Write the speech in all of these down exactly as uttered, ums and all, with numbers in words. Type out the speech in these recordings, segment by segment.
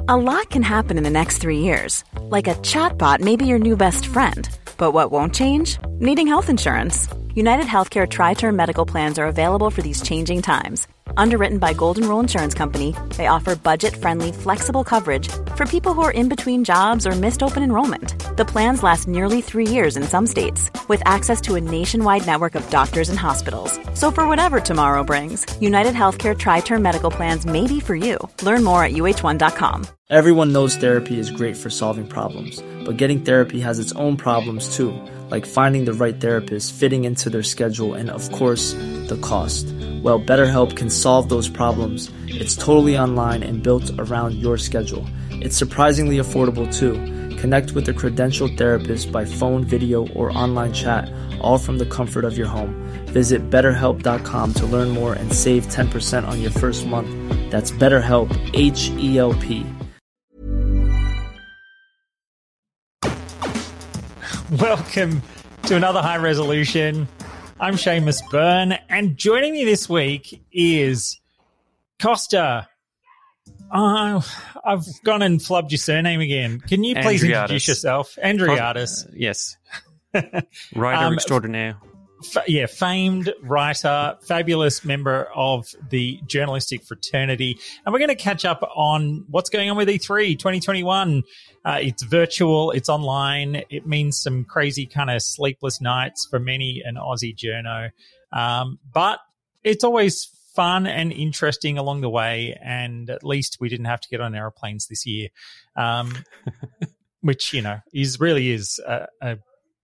A lot can happen in the next three years. Like a chatbot may be your new best friend. But what won't change? Needing health insurance. United Healthcare Tri-Term Medical Plans are available for these changing times. Underwritten by Golden Rule Insurance Company, they offer budget-friendly, flexible coverage for people who are in between jobs or missed open enrollment. The plans last nearly three years in some states, with access to a nationwide network of doctors and hospitals. So for whatever tomorrow brings, United Healthcare Tri-Term Medical Plans may be for you. Learn more at U H one dot com. Everyone knows therapy is great for solving problems, but getting therapy has its own problems too, like finding the right therapist, fitting into their schedule, and of course, the cost. Well, BetterHelp can solve those problems. It's totally online and built around your schedule. It's surprisingly affordable too. Connect with a credentialed therapist by phone, video, or online chat, all from the comfort of your home. Visit better help dot com to learn more and save ten percent on your first month. That's BetterHelp, H E L P. Welcome to another High Resolution. I'm Seamus Byrne, and joining me this week is Costa. Oh, I've gone and flubbed your surname again. Can you please Andriatis. introduce yourself? Andriatis. Uh, yes. Writer Um, extraordinaire. F- yeah, famed writer, fabulous member of the journalistic fraternity. And we're going to catch up on what's going on with E three twenty twenty-one. Uh, it's virtual, it's online. It means some crazy kind of sleepless nights for many an Aussie journo. Um, but it's always fun and interesting along the way. And at least we didn't have to get on airplanes this year, um, which, you know, is really is a, a,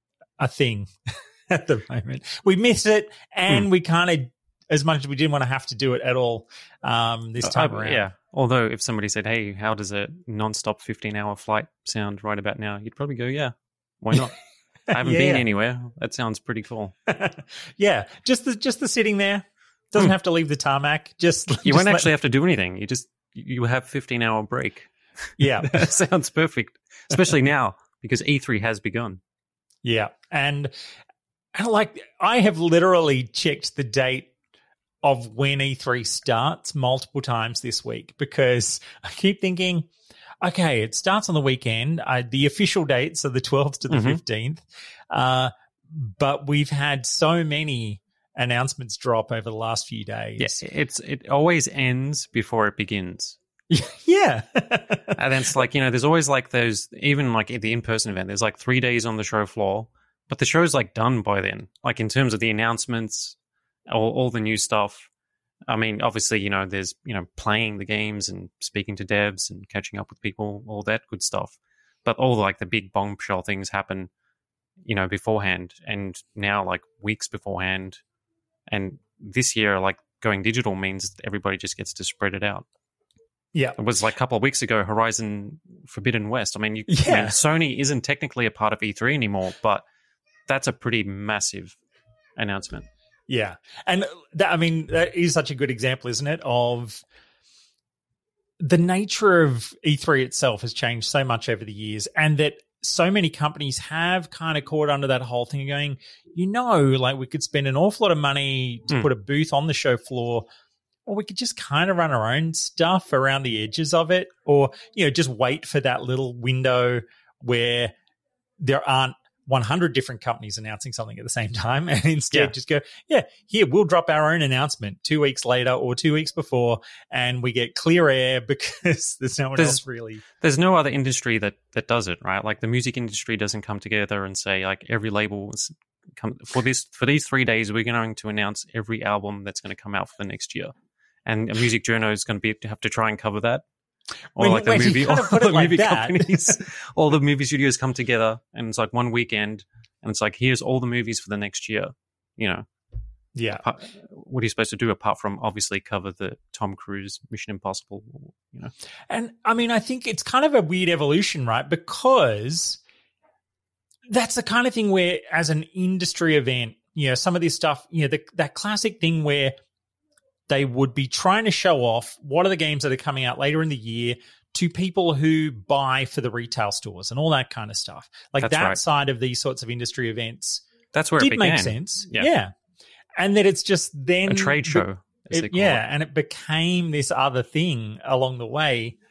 a thing. At the moment, we miss it, and mm. we kind of, as much as we didn't want to have to do it at all um, this time uh, around. Yeah. Although, if somebody said, "Hey, how does a non-stop fifteen-hour flight sound right about now?" You'd probably go, "Yeah, why not?" I haven't yeah. been anywhere. That sounds pretty cool. yeah, just the just the sitting there doesn't mm. have to leave the tarmac. Just you just won't let... actually have to do anything. You just you have fifteen-hour break. Yeah, that sounds perfect, especially now because E three has begun. Yeah, and. And like, I have literally checked the date of when E three starts multiple times this week because I keep thinking, okay, it starts on the weekend. Uh, the official dates are the twelfth to the mm-hmm. fifteenth. Uh, but we've had so many announcements drop over the last few days. Yes, yeah, it's it always ends before it begins. yeah. And then it's like, you know, there's always like those, even like at the in-person event, there's like three days on the show floor. But the show's like done by then, like in terms of the announcements, all, all the new stuff. I mean, obviously, you know, there's, you know, playing the games and speaking to devs and catching up with people, all that good stuff. But all like the big bombshell things happen, you know, beforehand and now like weeks beforehand. And this year, like going digital means everybody just gets to spread it out. Yeah. It was like a couple of weeks ago, Horizon Forbidden West. I mean, you, yeah. I mean, Sony isn't technically a part of E three anymore, but that's a pretty massive announcement. Yeah. And that, I mean, that is such a good example, isn't it, of the nature of E three itself has changed so much over the years, and that so many companies have kind of caught under that whole thing of going, you know, like we could spend an awful lot of money to mm. put a booth on the show floor, or we could just kind of run our own stuff around the edges of it, or, you know, just wait for that little window where there aren't one hundred different companies announcing something at the same time, and instead yeah. just go, yeah, here, we'll drop our own announcement two weeks later or two weeks before, and we get clear air because there's no one there's, else really. There's no other industry that, that does it, right? Like the music industry doesn't come together and say, like, every label is come for this for these three days, we're going to announce every album that's going to come out for the next year. And a music journal is going to be to have to try and cover that. Or when, like the movie, all the like movie that. companies, all the movie studios come together, and it's like one weekend, and it's like, here's all the movies for the next year. You know, yeah. What are you supposed to do apart from obviously cover the Tom Cruise Mission Impossible? You know, and I mean, I think it's kind of a weird evolution, right? Because that's the kind of thing where, as an industry event, you know, some of this stuff, you know, the, that classic thing where they would be trying to show off what are the games that are coming out later in the year to people who buy for the retail stores and all that kind of stuff. Like That's that right. side of these sorts of industry events. That's where did it began. make sense. Yeah. yeah. And that it's just then a trade show. It, yeah. It. And it became this other thing along the way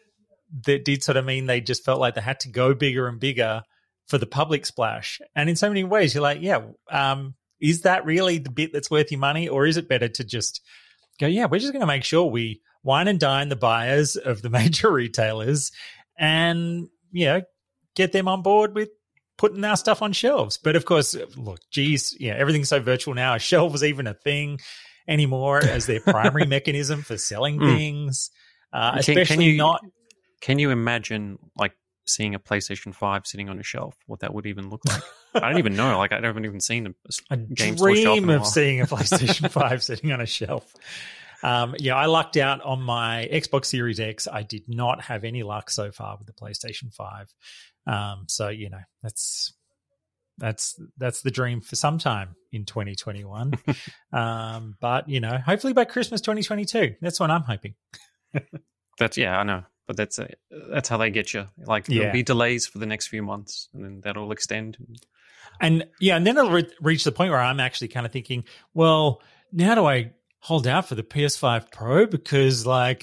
that did sort of mean they just felt like they had to go bigger and bigger for the public splash. And in so many ways, you're like, yeah, um, is that really the bit that's worth your money? Or is it better to just go, yeah, we're just going to make sure we wine and dine the buyers of the major retailers and, you know, get them on board with putting our stuff on shelves. But of course, look, geez, yeah, everything's so virtual now. A shelf is even a thing anymore as their primary mechanism for selling mm. things. Uh, can, especially can you, not. Can you imagine like seeing a PlayStation five sitting on a shelf? What that would even look like? I don't even know. Like I haven't even seen a, a, a game store shelf dream in a of while. seeing a PlayStation five sitting on a shelf. Um, yeah, I lucked out on my Xbox Series X. I did not have any luck so far with the PlayStation five. Um, so you know that's that's that's the dream for some time in twenty twenty-one. um, but you know, hopefully by Christmas twenty twenty-two. That's what I'm hoping. That's yeah, I know, but that's a, that's how they get you. Like there'll Yeah. be delays for the next few months, and then that'll extend. And yeah, and then it'll re- reach the point where I'm actually kind of thinking, well, now do I hold out for the P S five Pro because like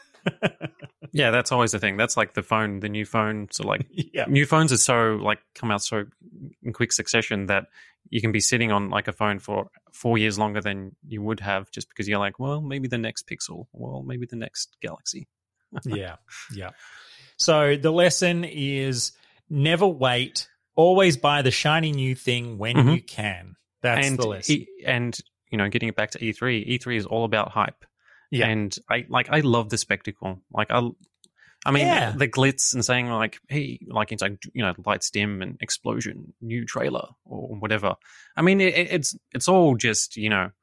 yeah, that's always the thing. That's like the phone, the new phone. So like yeah. new phones are so like come out so in quick succession that you can be sitting on like a phone for four years longer than you would have just because you're like, well, maybe the next Pixel, well, maybe the next Galaxy. yeah, yeah. So the lesson is never wait. Always buy the shiny new thing when Mm-hmm. you can. That's and the lesson. E- and you know, getting it back to E three, E three is all about hype. Yeah. And I like I love the spectacle. Like I, I mean, Yeah. the glitz and saying like, hey, like it's like you know, lights dim and explosion, new trailer or whatever. I mean, it, it's it's all just you know,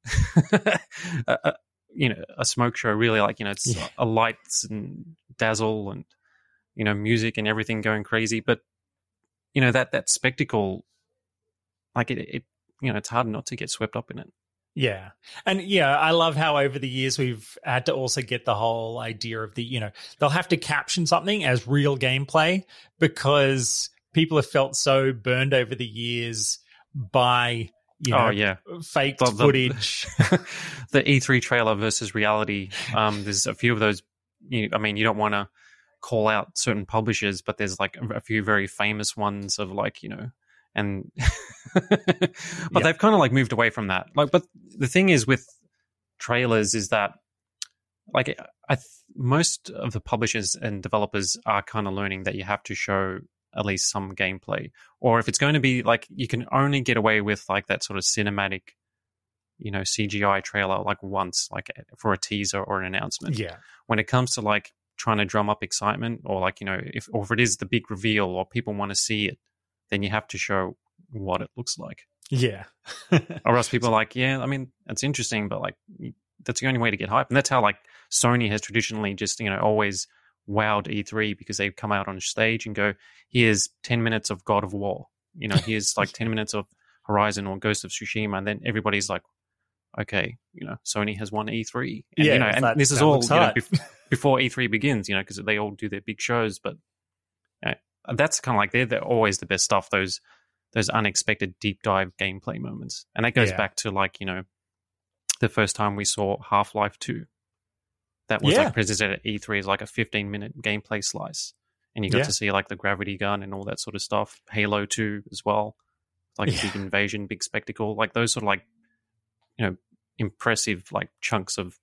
a, a, you know, a smoke show. Really, like you know, it's Yeah. a lights and dazzle and you know, music and everything going crazy. But you know that that spectacle, like it, it you know, it's hard not to get swept up in it. Yeah. And yeah, I love how over the years we've had to also get the whole idea of the, you know, they'll have to caption something as real gameplay because people have felt so burned over the years by, you know, oh yeah, faked The- the- footage. the E three trailer versus reality. Um, there's a few of those. You, I mean, you don't want to call out certain publishers, but there's like a, a few very famous ones of like you know, and but Yeah. they've kind of like moved away from that. Like, but the thing is with trailers is that like I th- most of the publishers and developers are kind of learning that you have to show at least some gameplay, or if it's going to be like you can only get away with like that sort of cinematic, you know, C G I trailer like once, like for a teaser or an announcement. Yeah. When it comes to like trying to drum up excitement, or like you know, if or if it is the big reveal or people want to see it, then you have to show what it looks like. Yeah. Or else people are like, yeah, I mean, that's interesting, but like that's the only way to get hype. And that's how like Sony has traditionally just, you know, always wowed E three because they come out on stage and go, here's ten minutes of God of War. You know, here's like ten minutes of Horizon or Ghost of Tsushima. And then everybody's like, okay, you know, Sony has won E three. And, Yeah, you know, and that- this is that all looks you know, hard. bef- before E three begins, you know, because they all do their big shows. But you know, that's kind of like they're, they're always the best stuff, those those unexpected deep dive gameplay moments. And that goes Yeah. back to like, you know, the first time we saw Half-Life two. That was Yeah. like presented at E three as like a fifteen minute gameplay slice. And you got Yeah. to see like the gravity gun and all that sort of stuff. Halo two as well. Like Yeah. a big invasion, big spectacle. Like those sort of like, you know, impressive like chunks of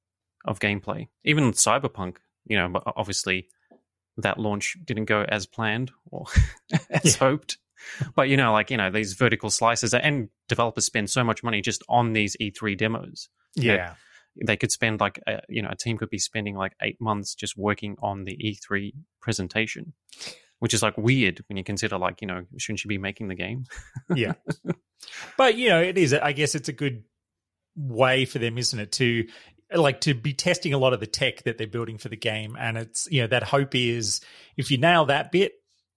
of gameplay. Even Cyberpunk, you know, but obviously that launch didn't go as planned or as Yeah. hoped. But, you know, like, you know, these vertical slices and developers spend so much money just on these E three demos. Yeah. They could spend like, a, you know, a team could be spending like eight months just working on the E three presentation, which is like weird when you consider like, you know, shouldn't you be making the game? Yeah. But, you know, it is, I guess it's a good way for them, isn't it, to like to be testing a lot of the tech that they're building for the game. And it's, you know, that hope is if you nail that bit,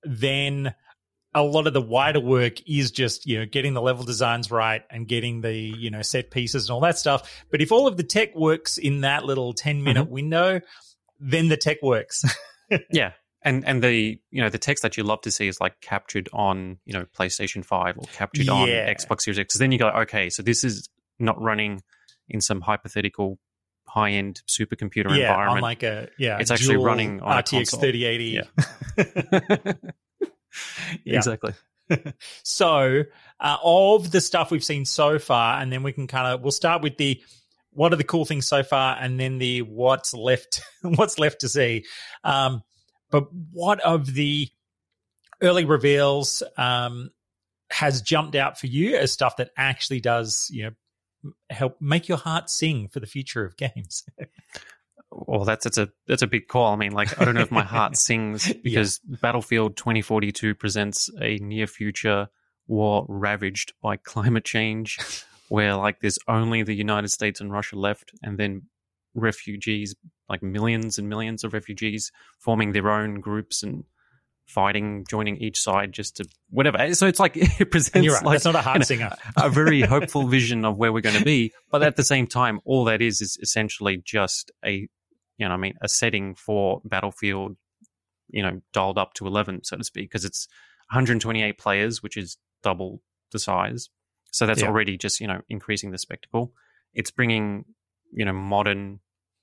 then a lot of the wider work is just, you know, getting the level designs right and getting the, you know, set pieces and all that stuff. But if all of the tech works in that little ten minute Mm-hmm. window, then the tech works. Yeah. And and the, you know, the text that you love to see is like captured on, you know, PlayStation five or captured on Yeah. Xbox Series X. Because then you go, okay, so this is not running in some hypothetical high-end supercomputer yeah, environment. on like a yeah, it's actually dual running on R T X thirty eighty. Yeah. Yeah. Exactly. So, uh, of the stuff we've seen so far, and then we can kind of we'll start with the what are the cool things so far, and then the what's left what's left to see. Um, but what of the early reveals um, has jumped out for you as stuff that actually does, you know, help make your heart sing for the future of games? Well, that's that's a that's a big call. I mean, like, I don't know if my heart sings because yeah. Battlefield twenty forty-two presents a near future war ravaged by climate change, where like there's only the United States and Russia left, and then refugees, like millions and millions of refugees, forming their own groups and fighting, joining each side just to whatever. So it's like it presents and you're right, like that's not a heart you know, singer. a very hopeful vision of where we're going to be, but at the same time, all that is is essentially just a you know, I mean, a setting for Battlefield, you know, dialed up to eleven, so to speak, because it's one hundred twenty-eight players, which is double the size. So that's yeah. already just, you know, increasing the spectacle. It's bringing, you know, modern,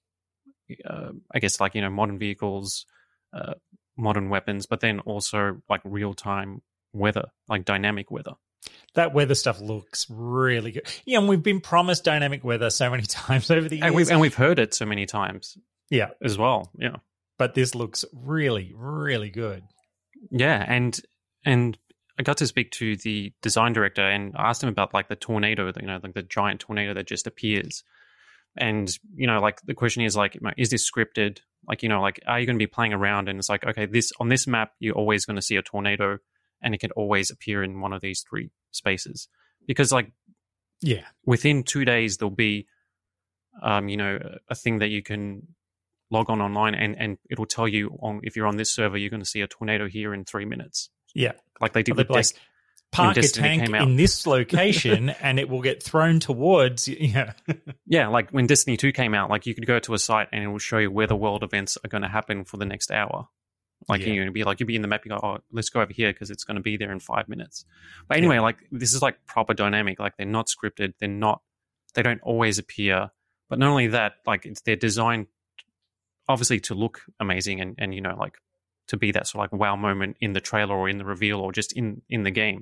uh, I guess, like, you know, modern vehicles, uh, modern weapons, but then also like real-time weather, like dynamic weather. That weather stuff looks really good. Yeah, and we've been promised dynamic weather so many times over the years. And we've, and we've heard it so many times. Yeah. As well, yeah. But this looks really, really good. Yeah, and and I got to speak to the design director and asked him about like the tornado, you know, like the giant tornado that just appears. And, you know, like the question is like, is this scripted? Like, you know, like, are you going to be playing around? And it's like, okay, this on this map, you're always going to see a tornado and it can always appear in one of these three spaces. Because like, yeah, within two days, there'll be, um, you know, a thing that you can log on online and, and it'll tell you on if you're on this server, you're going to see a tornado here in three minutes. Yeah. Like they did with like, Des- park a tank in this location and it will get thrown towards, yeah. Yeah, like when Destiny two came out, like you could go to a site and it will show you where the world events are going to happen for the next hour. Like yeah. you'd be like, you'd be in the map, you go, oh, let's go over here because it's going to be there in five minutes. But anyway, yeah. like this is like proper dynamic. Like they're not scripted. They're not, they don't always appear. But not only that, like it's, they're designed obviously to look amazing and, and, you know, like to be that sort of like wow moment in the trailer or in the reveal or just in, in the game.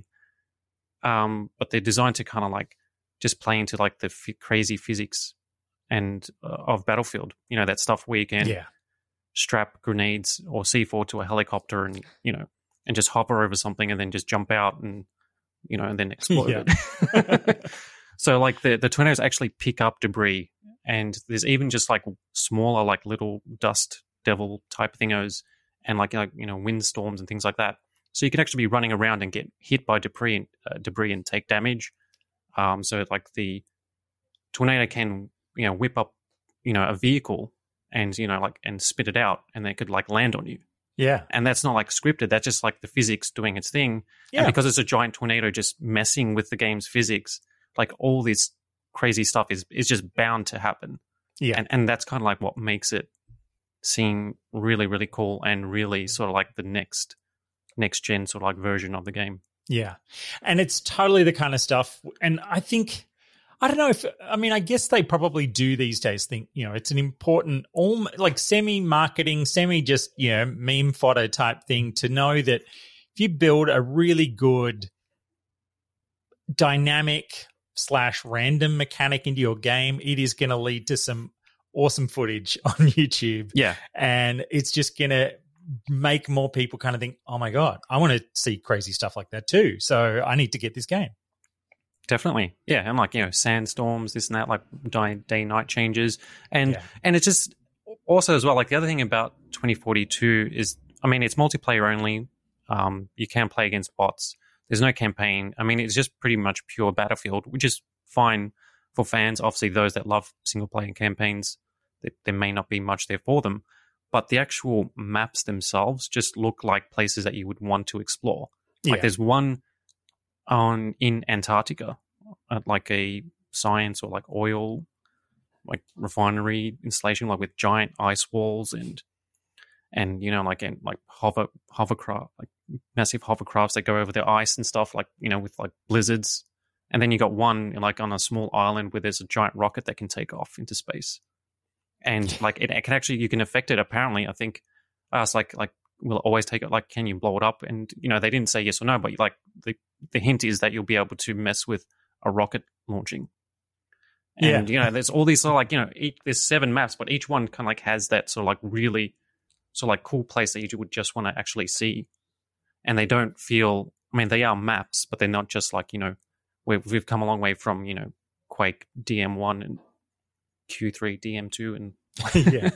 Um, but they're designed to kind of like just play into like the f- crazy physics and uh, of Battlefield, you know, that stuff where you can yeah. strap grenades or C four to a helicopter and, you know, and just hover over something and then just jump out and, you know, and then explode it. So like the, the tornadoes actually pick up debris and there's even just like smaller, like little dust devil type thingos and like, like, you know, windstorms and things like that. So you can actually be running around and get hit by debris and, uh, debris and take damage. Um, so like the tornado can, you know, whip up, you know, a vehicle and, you know, like, and spit it out and they could like land on you. Yeah. And that's not like scripted. That's just like the physics doing its thing. Yeah. And because it's a giant tornado just messing with the game's physics, like all this crazy stuff is, is just bound to happen. Yeah. And, and that's kind of like what makes it seem really, really cool and really sort of like the next, next gen sort of like version of the game. Yeah. And it's totally the kind of stuff. And I think, I don't know if, I mean, I guess they probably do these days think, you know, it's an important, all like semi-marketing, semi just, you know, meme photo type thing to know that if you build a really good dynamic slash random mechanic into your game, it is going to lead to some awesome footage on YouTube. Yeah. And it's just going to make more people kind of think, oh my God, I want to see crazy stuff like that too. So I need to get this game. Definitely. Yeah. And like, you know, sandstorms, this and that, like day night changes. And, yeah. and it's just also as well, like the other thing about twenty forty-two is, I mean, it's multiplayer only. Um, you can play against bots. There's no campaign. I mean, it's just pretty much pure Battlefield, which is fine for fans. Obviously, those that love single player campaigns, there, there may not be much there for them. But the actual maps themselves just look like places that you would want to explore. Yeah. Like there's one on in Antarctica at like a science or like oil like refinery installation, like with giant ice walls and and you know like and like hover hovercraft like massive hovercrafts that go over the ice and stuff, like, you know, with like blizzards. And then you got one like on a small island where there's a giant rocket that can take off into space. and like it, it can actually you can affect it. Apparently, I think I asked like like will it always take it? Like, can you blow it up? And you know they didn't say yes or no, but like the the hint is that you'll be able to mess with a rocket launching. And, yeah. you know, there's all these sort of like, you know, each, there's seven maps, but each one kind of like has that sort of like really sort of like cool place that you would just want to actually see. And they don't feel, I mean, they are maps, but they're not just like, you know, we've, we've come a long way from, you know, Quake D M one and Q three D M two and yeah.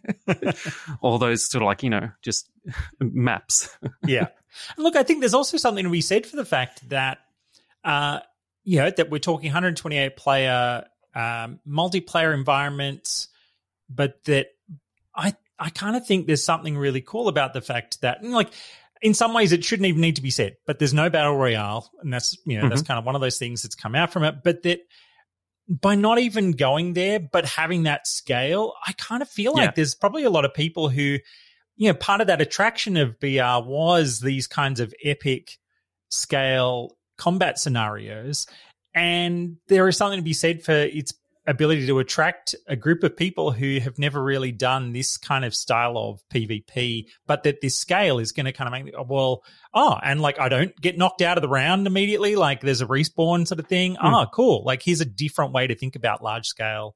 all those sort of like, you know, just maps. yeah. Look, I think there's also something to be said for the fact that, uh, you know, that we're talking one hundred twenty-eight player um, multiplayer environments, but that I I kind of think there's something really cool about the fact that, and like, in some ways it shouldn't even need to be said, but there's no battle royale, and that's, you know, mm-hmm. that's kind of one of those things that's come out from it. But that by not even going there, but having that scale, I kind of feel like yeah. there's probably a lot of people who, you know, part of that attraction of B R was these kinds of epic scale combat scenarios. And there is something to be said for its ability to attract a group of people who have never really done this kind of style of PvP, but that this scale is going to kind of make, well, oh, and like I don't get knocked out of the round immediately. Like there's a respawn sort of thing. Mm. Oh, cool. Like here's a different way to think about large scale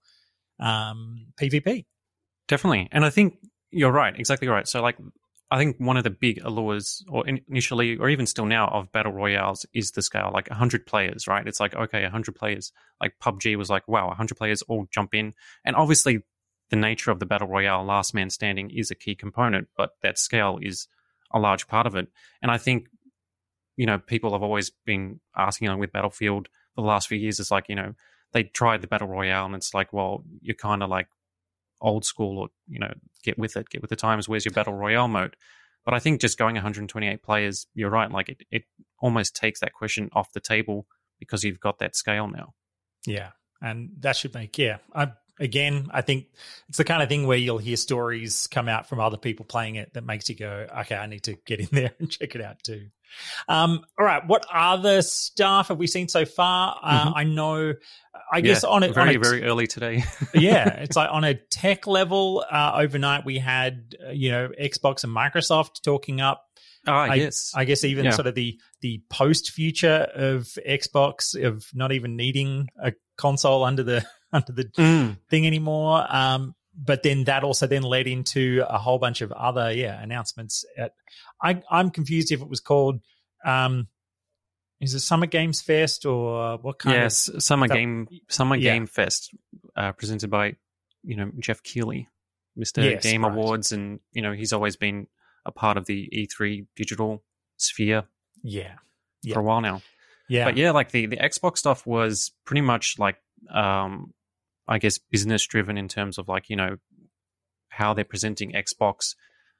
um, PvP. Definitely. And I think you're right. Exactly right. So like, I think one of the big allures, or initially, or even still now, of battle royales is the scale, like one hundred players, right? It's like, okay, one hundred players. Like P U B G was like, wow, one hundred players all jump in. And obviously, the nature of the battle royale, last man standing, is a key component, but that scale is a large part of it. And I think, you know, people have always been asking, you know, with Battlefield for the last few years, it's like, you know, they tried the battle royale, and it's like, well, you're kind of like old school, or, you know, get with it, get with the times. Where's your battle royale mode? But I think just going one hundred twenty-eight players, you're right. Like it, it almost takes that question off the table because you've got that scale now. Yeah. And that should make, yeah. I, again, I think it's the kind of thing where you'll hear stories come out from other people playing it that makes you go, okay, I need to get in there and check it out too. Um, all right. What other stuff have we seen so far? Uh, mm-hmm. I know, I guess yeah, on a very, on a, very early today. yeah. It's like on a tech level, uh, overnight we had, uh, you know, Xbox and Microsoft talking up. Oh, I, yes. I guess even yeah. sort of the, the post future of Xbox, of not even needing a console under the, under the mm. thing anymore. Um, but then that also then led into a whole bunch of other, yeah, announcements. At, I, I'm confused if it was called, um, is it Summer Games Fest or what kind yes, of? Yes, Summer that, Game Summer yeah. Game Fest, uh, presented by, you know, Jeff Keighley, Mister Yes, Game right. Awards, and you know he's always been a part of the E three digital sphere. Yeah, yeah. for a while now. Yeah, but yeah, like the the Xbox stuff was pretty much like, um, I guess business driven in terms of like, you know, how they're presenting Xbox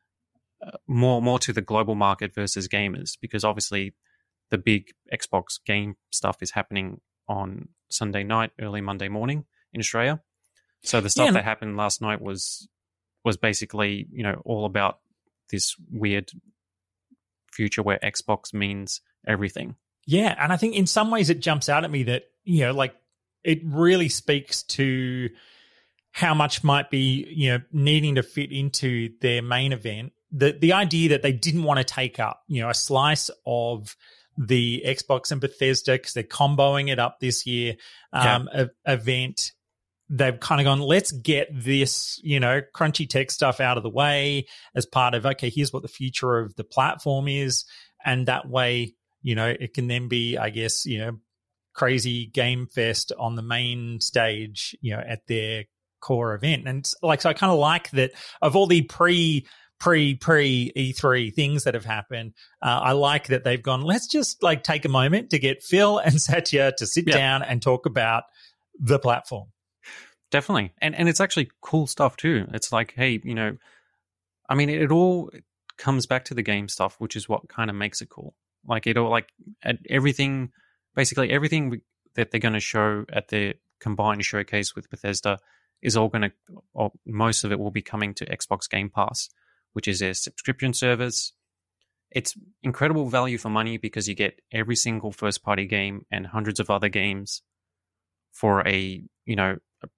uh, more more to the global market versus gamers, because obviously the big Xbox game stuff is happening on Sunday night, early Monday morning in Australia. So the stuff yeah, that happened last night was was basically, you know, all about this weird future where Xbox means everything. Yeah, and I think in some ways it jumps out at me that, you know, like it really speaks to how much might be, you know, needing to fit into their main event. The the idea that they didn't want to take up, you know, a slice of the Xbox and Bethesda because they're comboing it up this year um, yeah. a, event. They've kind of gone, let's get this, you know, crunchy tech stuff out of the way as part of, okay, here's what the future of the platform is. And that way, you know, it can then be, I guess, you know, crazy game fest on the main stage, you know, at their core event. And like, so I kind of like that of all the pre pre pre E three things that have happened. Uh, I like that they've gone, let's just like take a moment to get Phil and Satya to sit yeah. down and talk about the platform. Definitely. And and it's actually cool stuff too. It's like, hey, you know, I mean, it, it all comes back to the game stuff, which is what kind of makes it cool. Like it all, like everything, basically everything that they're going to show at the combined showcase with Bethesda is all going to, or most of it will be coming to Xbox Game Pass, which is their subscription service. It's incredible value for money because you get every single first party game and hundreds of other games for a, you know, a,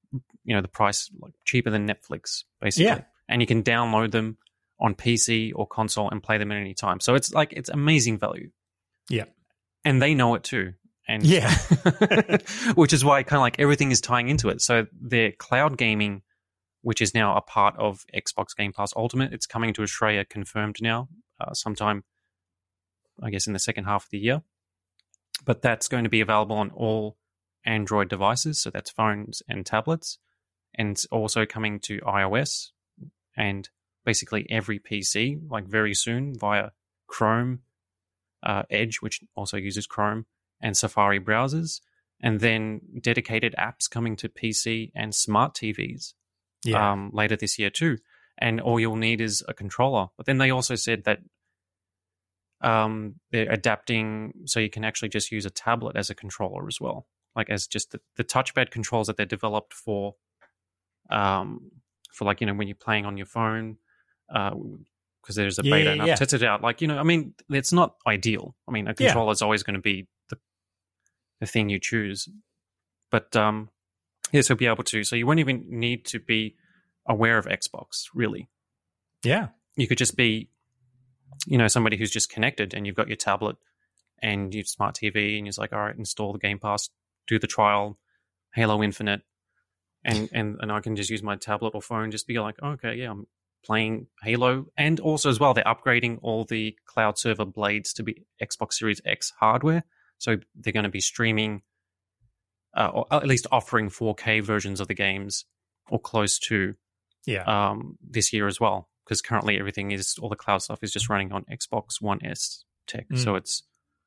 you know, the price like cheaper than Netflix, basically. Yeah. And you can download them on P C or console and play them at any time. So it's like, it's amazing value. Yeah. And they know it too. And Yeah. which is why kind of like everything is tying into it. So their cloud gaming, which is now a part of Xbox Game Pass Ultimate, it's coming to Australia confirmed now, uh, sometime, I guess, in the second half of the year. But that's going to be available on all Android devices, so that's phones and tablets, and it's also coming to iOS and basically every P C, like very soon, via Chrome, uh, Edge, which also uses Chrome, and Safari browsers, and then dedicated apps coming to P C and smart T Vs Yeah. um, later this year too. And all you'll need is a controller. But then they also said that um, they're adapting so you can actually just use a tablet as a controller as well, like as just the, the touchpad controls that they developed for, um, for like, you know, when you're playing on your phone, uh, because there's a Yeah, beta yeah, and I've yeah. tested it out. Like, you know, I mean, it's not ideal. I mean, a Yeah. controller is always going to be the the thing you choose, but um, yeah, so be able to. So you won't even need to be aware of Xbox, really. Yeah. You could just be, you know, somebody who's just connected, and you've got your tablet and your smart T V, and you're just like, all right, install the Game Pass, do the trial, Halo Infinite, and and and I can just use my tablet or phone, just be like, oh, okay, yeah, I'm playing Halo. And also as well, they're upgrading all the cloud server blades to be Xbox Series X hardware, so they're going to be streaming, uh, or at least offering four K versions of the games, or close to, Yeah. um, this year as well. Because currently everything is, all the cloud stuff is just running on Xbox One S tech. Mm. So it's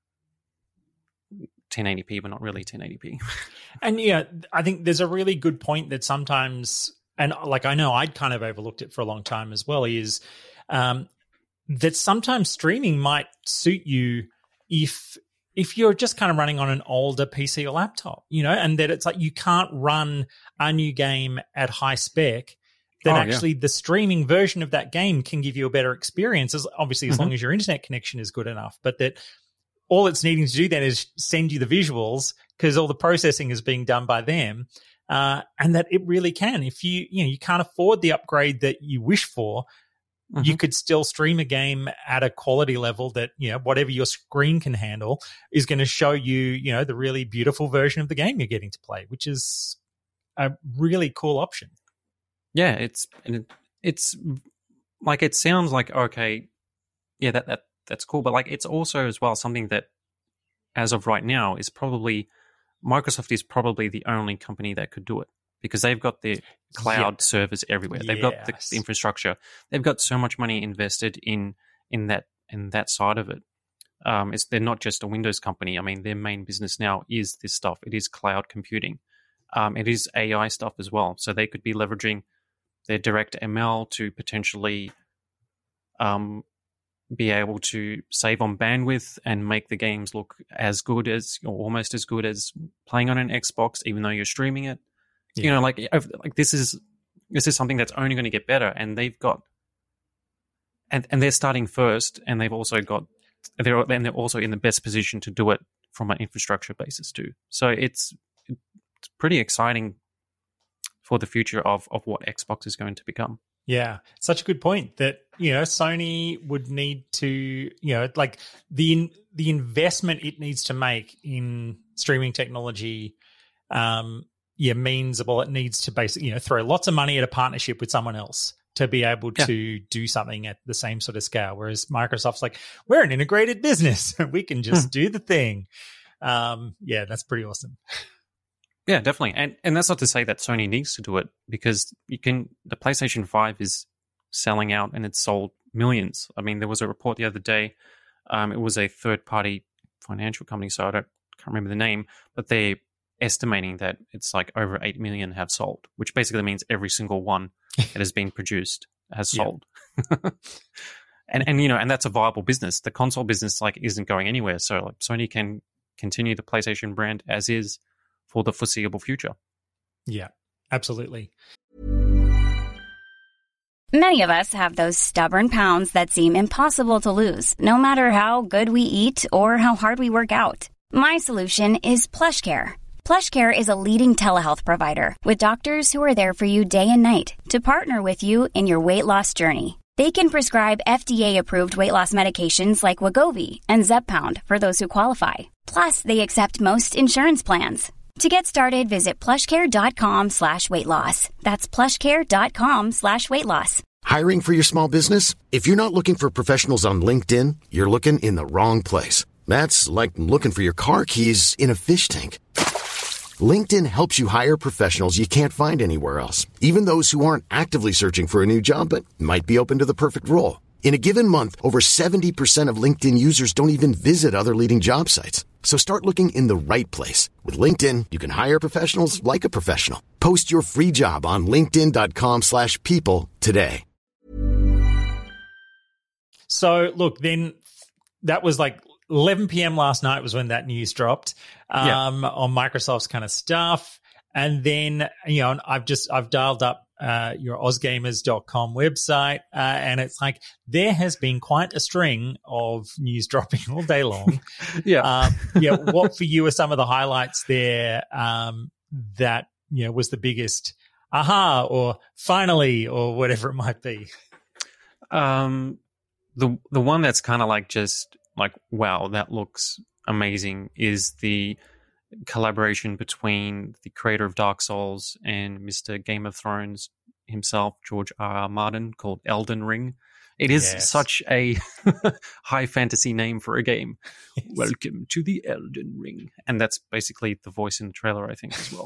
ten eighty p, but not really ten eighty p. And yeah, I think there's a really good point that sometimes, and like I know I'd kind of overlooked it for a long time as well, is um, that sometimes streaming might suit you if if you're just kind of running on an older P C or laptop, you know, and that it's like you can't run a new game at high spec. That Oh, yeah. actually the streaming version of that game can give you a better experience, as obviously as Mm-hmm. long as your internet connection is good enough. But that all it's needing to do then is send you the visuals, because all the processing is being done by them, uh, and that it really can. If you you know you can't afford the upgrade that you wish for, Mm-hmm. you could still stream a game at a quality level that, you know, whatever your screen can handle is going to show you, you know, the really beautiful version of the game you're getting to play, which is a really cool option. Yeah, it's and it, it's like, it sounds like, okay, yeah, that that that's cool, but like it's also as well something that, as of right now, is probably Microsoft is probably the only company that could do it, because they've got the cloud Yep. servers everywhere. They've got the, Yes. the infrastructure. They've got so much money invested in in that in that side of it. Um, it's they're not just a Windows company. I mean, their main business now is this stuff. It is cloud computing. Um, it is A I stuff as well. So they could be leveraging their direct M L to potentially um, be able to save on bandwidth and make the games look as good as, or almost as good as, playing on an Xbox, even though you're streaming it. Yeah. You know, like like this is this is something that's only going to get better, and they've got, and and they're starting first, and they've also got, they're and they're also in the best position to do it from an infrastructure basis too. So it's it's pretty exciting for the future of of what Xbox is going to become. Yeah, such a good point that, you know, Sony would need to, you know, like the the investment it needs to make in streaming technology, um, yeah, means, well, it needs to basically, you know, throw lots of money at a partnership with someone else to be able Yeah. to do something at the same sort of scale. Whereas Microsoft's like, we're an integrated business, we can just do the thing. Um, yeah, that's pretty awesome. Yeah, definitely. And and that's not to say that Sony needs to do it, because you can, the PlayStation five is selling out and it's sold millions. I mean, there was a report the other day. Um, it was a third party financial company, so I don't can't remember the name, but they're estimating that it's like over eight million have sold, which basically means every single one that has been produced has Yeah. sold. and and you know, and that's a viable business. The console business like isn't going anywhere, so like Sony can continue the PlayStation brand as is for the foreseeable future. Yeah, absolutely. Many of us have those stubborn pounds that seem impossible to lose, no matter how good we eat or how hard we work out. My solution is PlushCare. PlushCare is a leading telehealth provider with doctors who are there for you day and night to partner with you in your weight loss journey. They can prescribe F D A-approved weight loss medications like Wegovy and Zepbound for those who qualify. Plus, they accept most insurance plans. To get started, visit plushcare.com slash weight loss. That's plushcare.com slash weight loss. Hiring for your small business? If you're not looking for professionals on LinkedIn, you're looking in the wrong place. That's like looking for your car keys in a fish tank. LinkedIn helps you hire professionals you can't find anywhere else, even those who aren't actively searching for a new job but might be open to the perfect role. In a given month, over seventy percent of LinkedIn users don't even visit other leading job sites. So start looking in the right place. With LinkedIn, you can hire professionals like a professional. Post your free job on linkedin.com slash people today. So, look, then that was like eleven p.m. last night was when that news dropped um, yeah. on Microsoft's kind of stuff. And then, you know, I've just, I've dialed up uh, your ozgamers dot com website uh, and it's like there has been quite a string of news dropping all day long. yeah. Um, yeah. What for you are some of the highlights there um, that, you know, was the biggest aha or finally or whatever it might be? Um, the, the one that's kind of like just like, wow, that looks amazing is the collaboration between the creator of Dark Souls and Mister Game of Thrones himself, George R. R. Martin, called Elden Ring. It is yes. such a high fantasy name for a game. Yes. Welcome to the Elden Ring. And that's basically the voice in the trailer, I think, as well.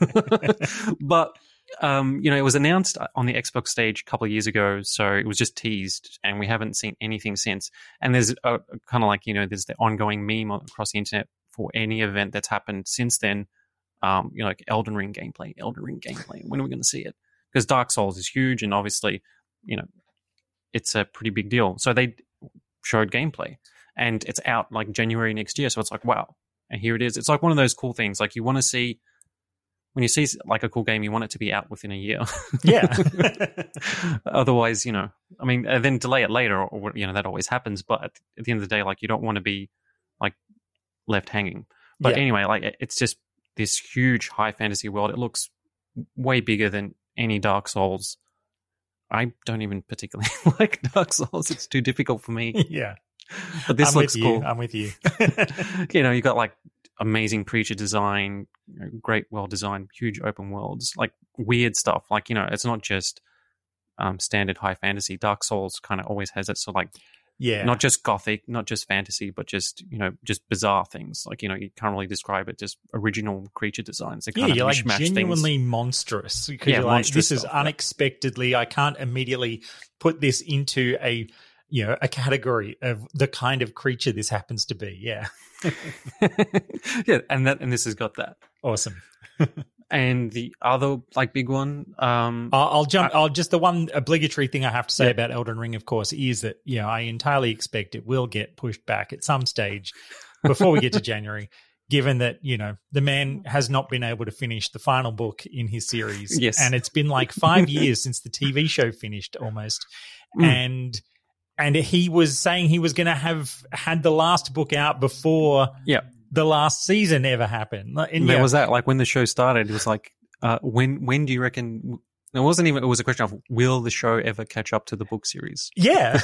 But, um, you know, it was announced on the Xbox stage a couple of years ago, so it was just teased, and we haven't seen anything since. And there's a, kind of like, you know, there's the ongoing meme across the internet for any event that's happened since then, um, you know, like Elden Ring gameplay, Elden Ring gameplay. When are we going to see it? Because Dark Souls is huge, and obviously, you know, it's a pretty big deal. So they showed gameplay, and it's out like January next year. So it's like, wow, and here it is. It's like one of those cool things. Like you want to see, when you see like a cool game, you want it to be out within a year. Yeah. Otherwise, you know, I mean, then delay it later, or, or you know, that always happens. But at, at the end of the day, like you don't want to be like left hanging. But yeah. anyway, like it's just this huge high fantasy world. It looks way bigger than any Dark Souls. I don't even particularly like Dark Souls. It's too difficult for me. Yeah. But this I'm looks with cool. You. I'm with you. You know, you got like amazing creature design, you know, great, well-designed, huge open worlds, like weird stuff. Like, you know, it's not just um, standard high fantasy. Dark Souls kind of always has it. So like, yeah, not just gothic, not just fantasy, but just, you know, just bizarre things. Like, you know, you can't really describe it, just original creature designs. They kind yeah, of you're like mishmash genuinely things. monstrous. Because Yeah, you're like, monstrous this is stuff, yeah. unexpectedly, I can't immediately put this into a, you know, a category of the kind of creature this happens to be. Yeah. Yeah, and that and this has got that. Awesome. And the other like big one, um, I'll, I'll jump. I, I'll just the one obligatory thing I have to say yeah. about Elden Ring, of course, is that you know I entirely expect it will get pushed back at some stage before we get to January. Given that you know the man has not been able to finish the final book in his series, yes, and it's been like five years since the T V show finished almost, mm. and and he was saying he was going to have had the last book out before, yeah. the last season ever happened. And there yeah. was that, like when the show started, it was like, uh, when when do you reckon? It wasn't even. It was a question of, will the show ever catch up to the book series? Yeah.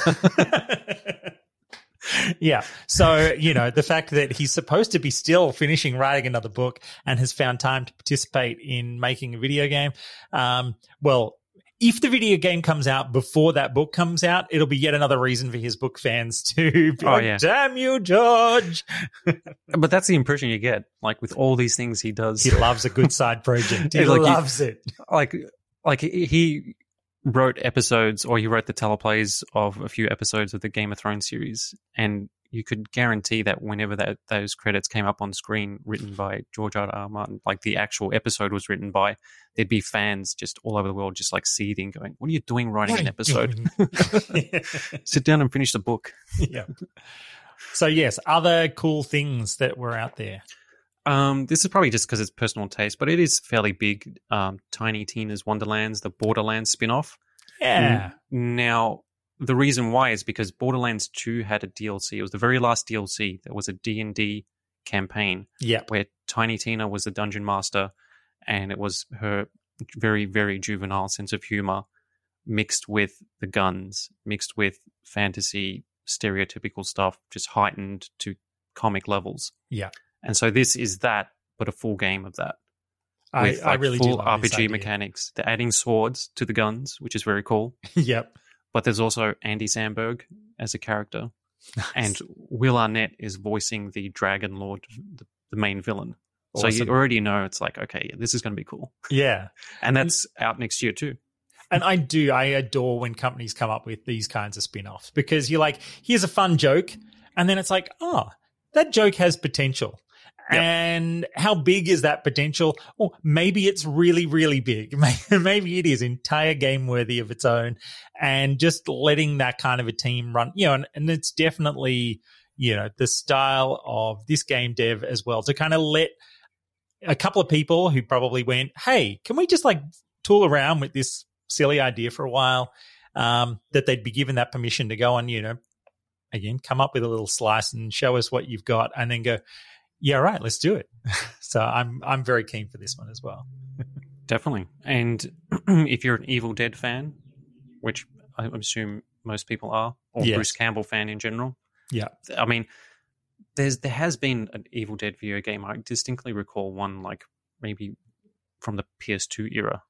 Yeah. So, you know, the fact that he's supposed to be still finishing writing another book and has found time to participate in making a video game. Um, well, if the video game comes out before that book comes out, it'll be yet another reason for his book fans to be oh, like, yeah. damn you, George. But that's the impression you get, like with all these things he does. He loves a good side project. He like loves he, it. Like, like he wrote episodes, or he wrote the teleplays of a few episodes of the Game of Thrones series, and you could guarantee that whenever that those credits came up on screen, written by George R. R. Martin, like the actual episode was written by, there'd be fans just all over the world, just like seething, going, "What are you doing writing an episode? Sit down and finish the book." Yeah. So yes, other cool things that were out there. Um, this is probably just because it's personal taste, but it is fairly big. Um, Tiny Tina's Wonderlands, the Borderlands spin-off. Yeah. Now, the reason why is because Borderlands two had a D L C. It was the very last D L C. There was a D and D campaign. Yeah. Where Tiny Tina was the dungeon master, and it was her very, very juvenile sense of humor mixed with the guns, mixed with fantasy, stereotypical stuff, just heightened to comic levels. Yeah. And so this is that, but a full game of that. I, With, like, I really do full love R P this G idea. mechanics. They're adding swords to the guns, which is very cool. Yep. But there's also Andy Samberg as a character. And Will Arnett is voicing the Dragon Lord, the, the main villain. Awesome. So you already know it's like, okay, yeah, this is going to be cool. Yeah. And that's out next year too. And I do, I adore when companies come up with these kinds of spin-offs, because you're like, here's a fun joke. And then it's like, oh, that joke has potential. Yep. And how big is that potential? Or maybe it's really, really big. Maybe it is entire game worthy of its own. And just letting that kind of a team run, you know, and, and it's definitely, you know, the style of this game dev as well, to kind of let a couple of people who probably went, hey, can we just like tool around with this silly idea for a while, um, that they'd be given that permission to go on, you know, again, come up with a little slice and show us what you've got, and then go, yeah, right, let's do it. So I'm I'm very keen for this one as well. Definitely. And if you're an Evil Dead fan, which I assume most people are, or Yes. Bruce Campbell fan in general, Yeah. I mean, there's there has been an Evil Dead video game. I distinctly recall one, like maybe from the P S two era.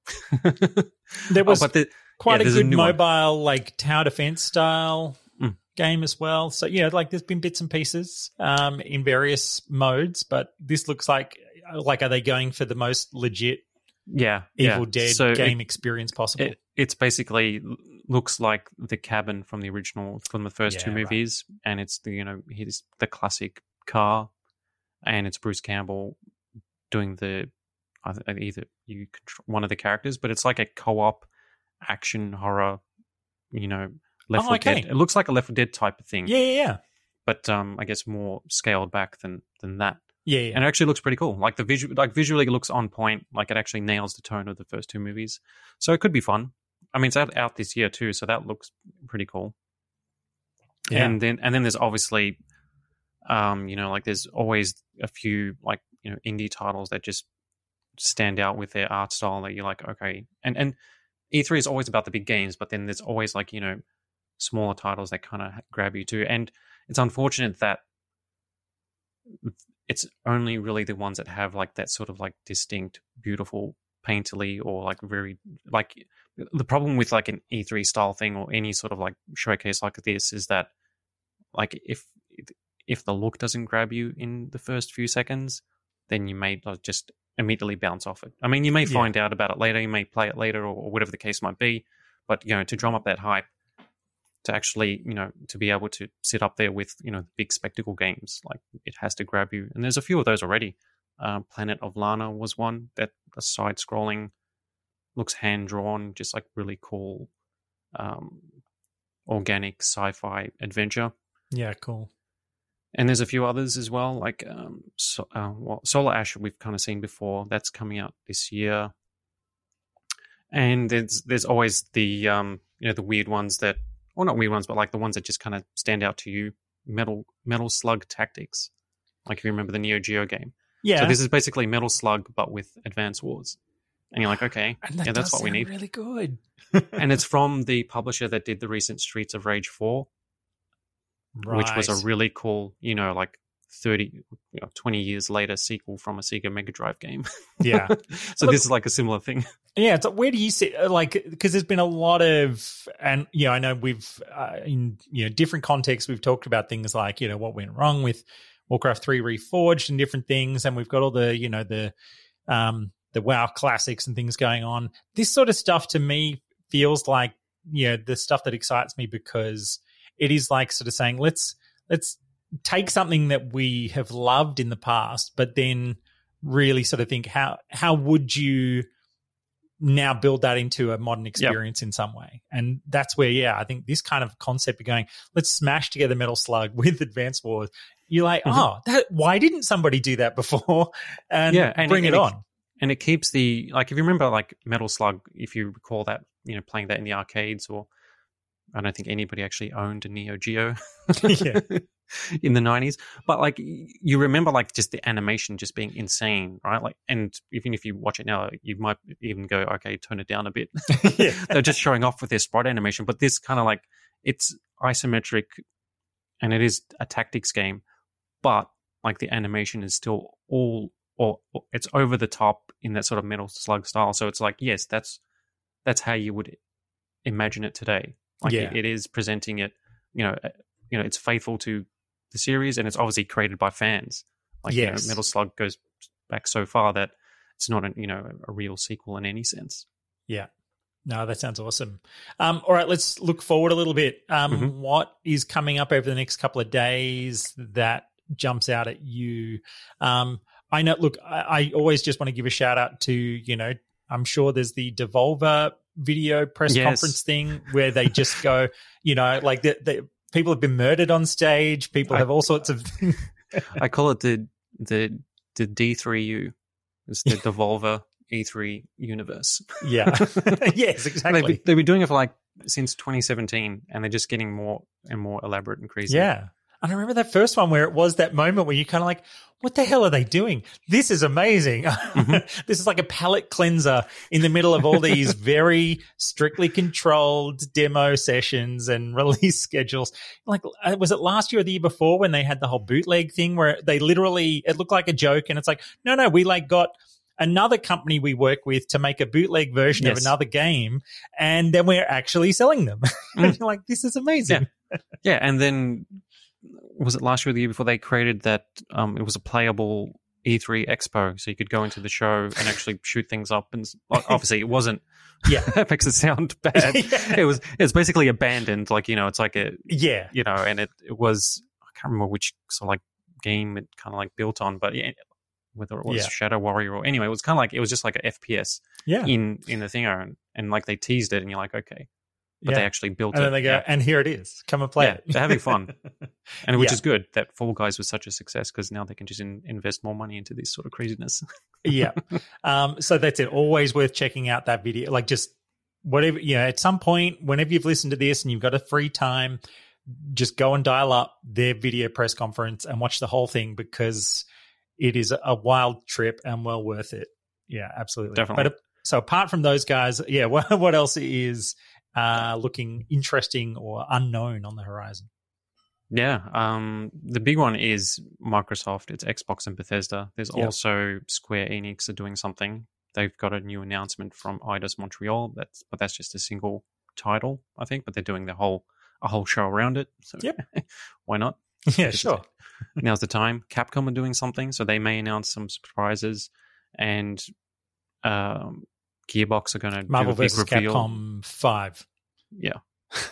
There was oh, but the, quite yeah, a there's good new one. mobile, like tower defense style Mm. game as well. So yeah, like there's been bits and pieces um, in various modes, but this looks like like are they going for the most legit Yeah, Evil yeah. Dead So game it, experience possible? it, it's basically looks like the cabin from the original, from the first Yeah, two right. movies, and it's the you know he's the classic car, and it's Bruce Campbell doing the I th- either you control one of the characters, but it's like a co-op action horror, you know, Left Oh, four okay. Dead. It looks like a Left four Dead type of thing, yeah, yeah, yeah. but um, I guess more scaled back than than that. Yeah, yeah. And it actually looks pretty cool. Like the visual, like visually, it looks on point. Like it actually nails the tone of the first two movies. So it could be fun. I mean, it's out, out this year too, so that looks pretty cool. Yeah. And then, and then there's obviously, um, you know, like there's always a few like you know indie titles that just stand out with their art style that you're like, okay. And and E three is always about the big games, but then there's always like you know smaller titles that kind of grab you too. And it's unfortunate that it's only really the ones that have like that sort of like distinct, beautiful, painterly or like very like the problem with like an E three style thing or any sort of like showcase like this is that like if if the look doesn't grab you in the first few seconds, then you may just immediately bounce off it. I mean, you may Yeah. find out about it later, you may play it later or, or whatever the case might be, but you know, to drum up that hype, to actually, you know, to be able to sit up there with, you know, big spectacle games, like it has to grab you. And there's a few of those already. Uh, Planet of Lana was one that a side scrolling, looks hand drawn, just like really cool, um, organic sci-fi adventure. Yeah, cool. And there's a few others as well, like um, so, uh, well, Solar Ash we've kind of seen before. That's coming out this year. And there's there's always the um, you know the weird ones that, or not weird ones, but like the ones that just kind of stand out to you. Metal Metal Slug Tactics, like if you remember the Neo Geo game. Yeah. So this is basically Metal Slug but with Advance Wars, and you're like, okay, and that yeah, that's does what we sound need. really good. And it's from the publisher that did the recent Streets of Rage four. Which was a Right. really cool, you know, like thirty, you know, twenty years later sequel from a Sega Mega Drive game. Yeah. So Look- this is like a similar thing. Yeah, it's, where do you see uh, like because there's been a lot of and you know I know we've uh, in you know different contexts we've talked about things like you know what went wrong with Warcraft three Reforged and different things, and we've got all the you know the um the WoW classics and things going on. This sort of stuff to me feels like you know the stuff that excites me because it is like sort of saying let's let's take something that we have loved in the past, but then really sort of think how how would you now build that into a modern experience in some way. And that's where, yeah, I think this kind of concept of going, let's smash together Metal Slug with Advance Wars. You're like, Mm-hmm. oh, that, why didn't somebody do that before? And, Yeah, and bring it- it, and it- on. And it keeps the, like, if you remember, like, Metal Slug, if you recall that, you know, playing that in the arcades, or I don't think anybody actually owned a Neo Geo. Yeah. in the nineties. But like you remember like just the animation just being insane, right? Like, and even if you watch it now, you might even go, okay, turn it down a bit. Yeah. They're just showing off with their sprite animation. But this kind of like, it's isometric and it is a tactics game, but like the animation is still all, or, or it's over the top in that sort of Metal Slug style. So it's like, yes, that's, that's how you would imagine it today. Like Yeah. it, it is presenting it, you know, you know, it's faithful to the series, and it's obviously created by fans. Like, Yes. you know, Metal Slug goes back so far that it's not, a, you know, a real sequel in any sense. Yeah. No, that sounds awesome. Um, all right, let's look forward a little bit. Um, Mm-hmm. What is coming up over the next couple of days that jumps out at you? Um, I know, look, I, I always just want to give a shout out to, you know, I'm sure there's the Devolver video press Yes. conference thing where they just go, you know, like the, the people have been murdered on stage. People I- have all sorts of things. I call it the the the D three U. It's the Devolver E three universe. Yeah. Yes, exactly. They've, been- they've been doing it for like since twenty seventeen, and they're just getting more and more elaborate and crazy. Yeah. And I remember that first one where it was that moment where you kind of like, what the hell are they doing? This is amazing. Mm-hmm. This is like a palate cleanser in the middle of all these very strictly controlled demo sessions and release schedules. Like, uh, was it last year or the year before when they had the whole bootleg thing where they literally, it looked like a joke and it's like, no, no, we like got another company we work with to make a bootleg version Yes. of another game, and then we're actually selling them. And you're like, this is amazing. Yeah, and then was it last year or the year before they created that? Um, it was a playable E three Expo, so you could go into the show and actually shoot things up. And obviously, it wasn't. Yeah. That makes it sound bad. Yeah. It was. It's basically abandoned. Like, you know, it's like a Yeah. you know, and it, it was. I can't remember which sort of like game it kind of like built on, but yeah, whether it was Yeah. Shadow Warrior or anyway, it was kind of like it was just like an F P S Yeah. in in the thing, and, and like they teased it, and you're like, okay, but Yeah. they actually built And it. then they go, yeah. and here it is. Come and play Yeah, it. they're having fun. And which Yeah. is good that Fall Guys was such a success because now they can just in, invest more money into this sort of craziness. Yeah. Um, so that's it. Always worth checking out that video. Like just whatever, you know, at some point, whenever you've listened to this and you've got a free time, just go and dial up their video press conference and watch the whole thing because it is a wild trip and well worth it. Yeah, absolutely. Definitely. But uh, so apart from those guys, yeah, what, what else is uh, looking interesting or unknown on the horizon? Yeah, um, the big one is Microsoft. It's Xbox and Bethesda. There's Yep. also Square Enix are doing something. They've got a new announcement from Eidos Montreal. That's but that's just a single title, I think. But they're doing the whole a whole show around it. So Yep. why not? Yeah, This is sure. it. Now's the time. Capcom are doing something, so they may announce some surprises. And um, Gearbox are going to Marvel do a big versus reveal. Capcom five. Yeah.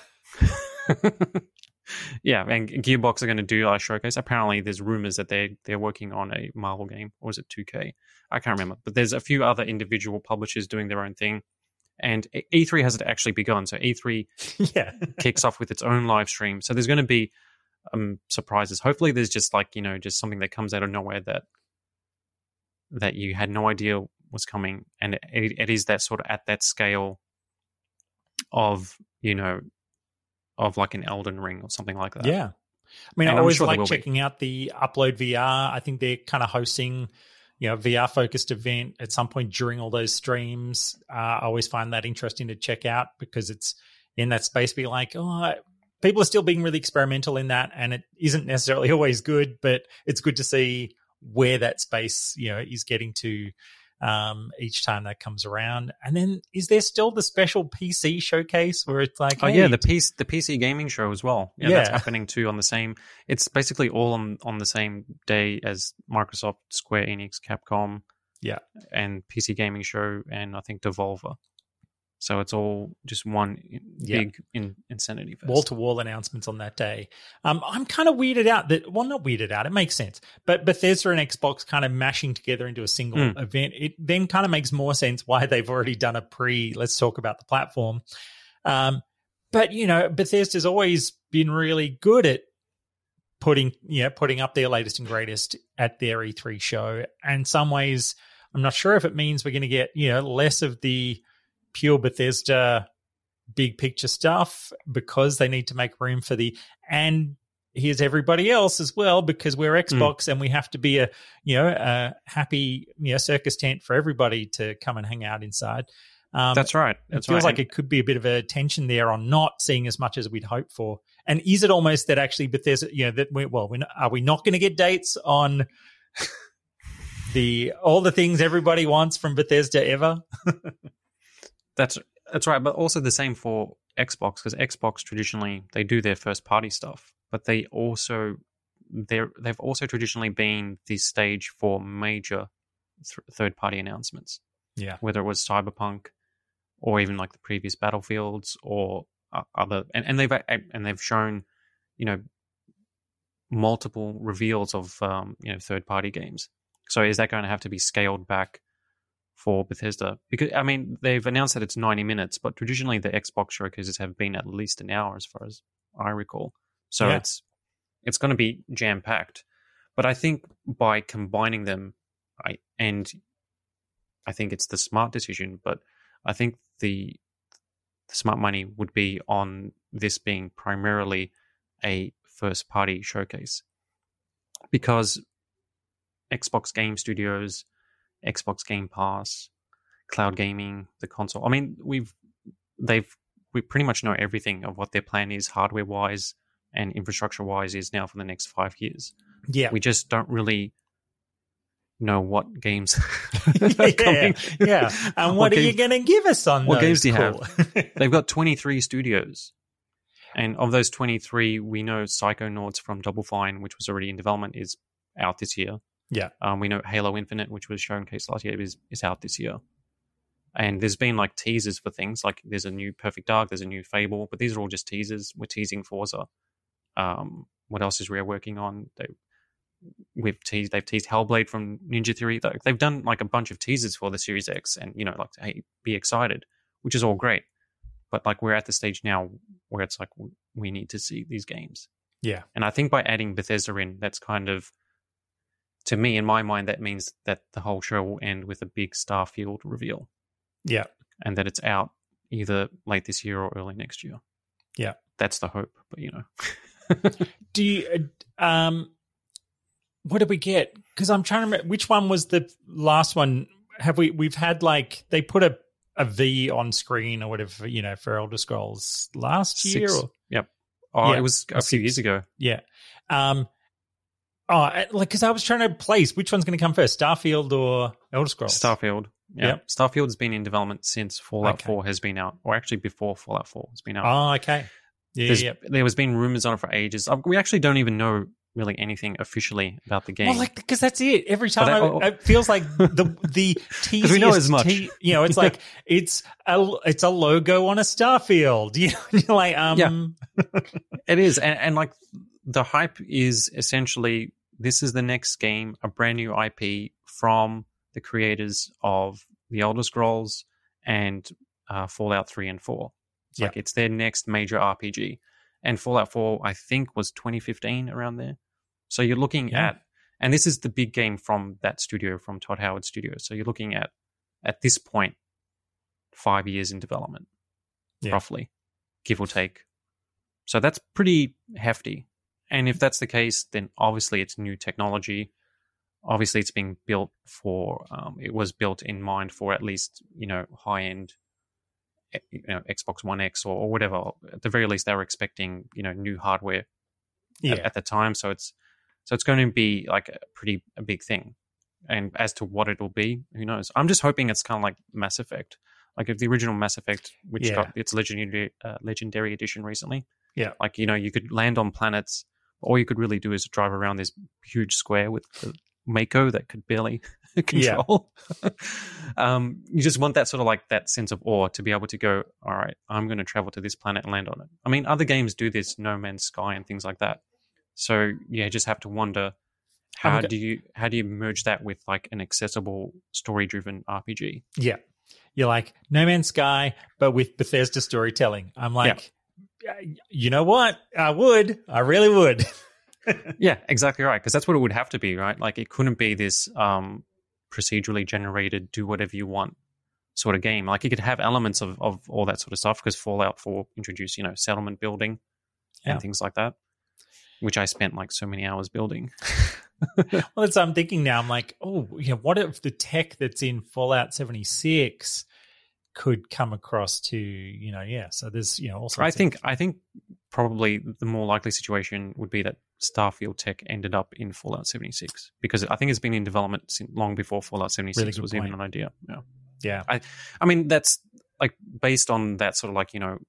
Yeah, and Gearbox are going to do a showcase. Apparently, there's rumors that they they're working on a Marvel game, or is it two K? I can't remember. But there's a few other individual publishers doing their own thing, and E three hasn't actually begun. So E three Yeah. kicks off with its own live stream. So there's going to be um, surprises. Hopefully, there's just like you know, just something that comes out of nowhere that that you had no idea was coming, and it, it is that sort of at that scale of you know. Of like an Elden Ring or something like that. Yeah. I mean, And I I'm always sure there like will be. checking out the Upload V R. I think they're kind of hosting, you know, V R focused event at some point during all those streams. Uh, I always find that interesting to check out because it's in that space. Be like, oh, people are still being really experimental in that, and it isn't necessarily always good, but it's good to see where that space, you know, is getting to um, each time that comes around. And then, is there still the special P C showcase where it's like, Oh hey, yeah, the P C, the P C gaming show as well. Yeah, that's Yeah. happening too on the same. It's basically all on on the same day as Microsoft, Square Enix, Capcom, Yeah. and P C gaming show, and I think Devolver. So it's all just one Yeah. big in, insanity fest. wall to wall announcements on that day. Um, I'm kind of weirded out that, well, not weirded out, it makes sense, but Bethesda and Xbox kind of mashing together into a single Mm. event. It then kind of makes more sense why they've already done a pre, let's talk about the platform. Um, but, you know, Bethesda's always been really good at putting, you know, putting up their latest and greatest at their E three show. And in some ways, I'm not sure if it means we're going to get, you know, less of the pure Bethesda big picture stuff because they need to make room for the, and here's everybody else as well, because we're Xbox mm. and we have to be a, you know, a happy, you know, circus tent for everybody to come and hang out inside. Um, That's right. That's it feels right. like it could be a bit of a tension there on not seeing as much as we'd hoped for. And is it almost that actually Bethesda, you know, that we, well, we're not, are we not going to get dates on the all the things everybody wants from Bethesda ever? That's that's right, but also the same for Xbox, because Xbox traditionally they do their first party stuff, but they also they're they've also traditionally been the stage for major th- third party announcements. Yeah, whether it was Cyberpunk or even like the previous Battlefields or uh, other, and, and they've and they've shown, you know, multiple reveals of um, you know third party games. So is that going to have to be scaled back for Bethesda? Because I mean, they've announced that it's ninety minutes, but traditionally the Xbox showcases have been at least an hour, as far as I recall. So yeah. it's it's going to be jam packed. But I think by combining them, I and I think it's the smart decision. But I think the the smart money would be on this being primarily a first party showcase, because Xbox Game Studios, Xbox Game Pass, cloud gaming, the console. I mean, we've they've we pretty much know everything of what their plan is, hardware wise and infrastructure wise, is now for the next five years. Yeah, we just don't really know what games. yeah, coming. yeah. And what, what are game, you going to give us on? What those? games do you cool. have? They've got twenty-three studios, and of those twenty-three, we know Psychonauts from Double Fine, which was already in development, is out this year. Yeah. Um, we know Halo Infinite, which was showcased last year, is, is out this year. And there's been like teasers for things, like there's a new Perfect Dark, there's a new Fable, but these are all just teasers. We're teasing Forza. Um, what else is Rare working on? They, we've teased, they've teased Hellblade from Ninja Theory. They've done like a bunch of teasers for the Series X, and, you know, like, hey, be excited, which is all great. But like we're at the stage now where it's like, we need to see these games. Yeah. And I think by adding Bethesda in, that's kind of, to me, in my mind, that means that the whole show will end with a big Starfield reveal. Yeah. And that it's out either late this year or early next year. Yeah. That's the hope, but, you know. Do you, um, what did we get? Because I'm trying to remember, which one was the last one? Have we, we've had like, they put a, a V on screen or whatever, you know, for Elder Scrolls last Six. year? Or? Yep. Oh, yeah. It was a few Six. years ago. Yeah. Um, Oh, like, because I was trying to place which one's going to come first, Starfield or Elder Scrolls? Starfield. Yeah. Yep. Starfield's been in development since Fallout okay. four has been out, or actually before Fallout four has been out. Oh, okay. Yeah, There's, yeah. There was been rumors on it for ages. We actually don't even know really anything officially about the game. Well, like, because that's it. Every time I, I, oh, it feels like the the teasiest. we know as much. Te- you know, it's like it's a it's a logo on a Starfield. You know, you're like, um, yeah, it is, and, and like the hype is essentially, this is the next game, a brand new I P from the creators of The Elder Scrolls and uh, Fallout three and four. It's yeah. like it's their next major R P G. And Fallout four, I think, was twenty fifteen, around there. So you're looking yeah. at, and this is the big game from that studio, from Todd Howard Studios. So you're looking at, at this point, five years in development, yeah. roughly, give or take. So that's pretty hefty. And if that's the case, then obviously it's new technology. Obviously it's being built for, um, it was built in mind for at least, you know, high-end, you know, Xbox One X or, or whatever. At the very least, they were expecting, you know, new hardware yeah. at, at the time. So it's so it's going to be like a pretty a big thing. And as to what it will be, who knows? I'm just hoping it's kind of like Mass Effect. Like if the original Mass Effect, which yeah. got its legendary uh, legendary edition recently, yeah, like, you know, you could land on planets. All you could really do is drive around this huge square with the Mako that could barely control. Yeah. um, you just want that sort of like that sense of awe to be able to go, all right, I'm going to travel to this planet and land on it. I mean, other games do this, No Man's Sky and things like that. So yeah, just have to wonder how okay. do you how do you merge that with like an accessible story-driven R P G? Yeah, you're like No Man's Sky, but with Bethesda storytelling. I'm like. Yeah. You know what? I would. I really would. Yeah, exactly right. Because that's what it would have to be, right? Like it couldn't be this um, procedurally generated, do whatever you want sort of game. Like you could have elements of, of all that sort of stuff because Fallout four introduced, you know, settlement building and yeah. things like that. which I spent like so many hours building. Well, that's what I'm thinking now. I'm like, oh, you know, what if the tech that's in Fallout seventy-six could come across to, you know, yeah. So there's, you know, also. I think, I think probably the more likely situation would be that Starfield tech ended up in Fallout seventy-six, because I think it's been in development since long before Fallout seventy-six really was point. even an idea. Yeah. Yeah. I, I mean, that's like based on that sort of like, you know,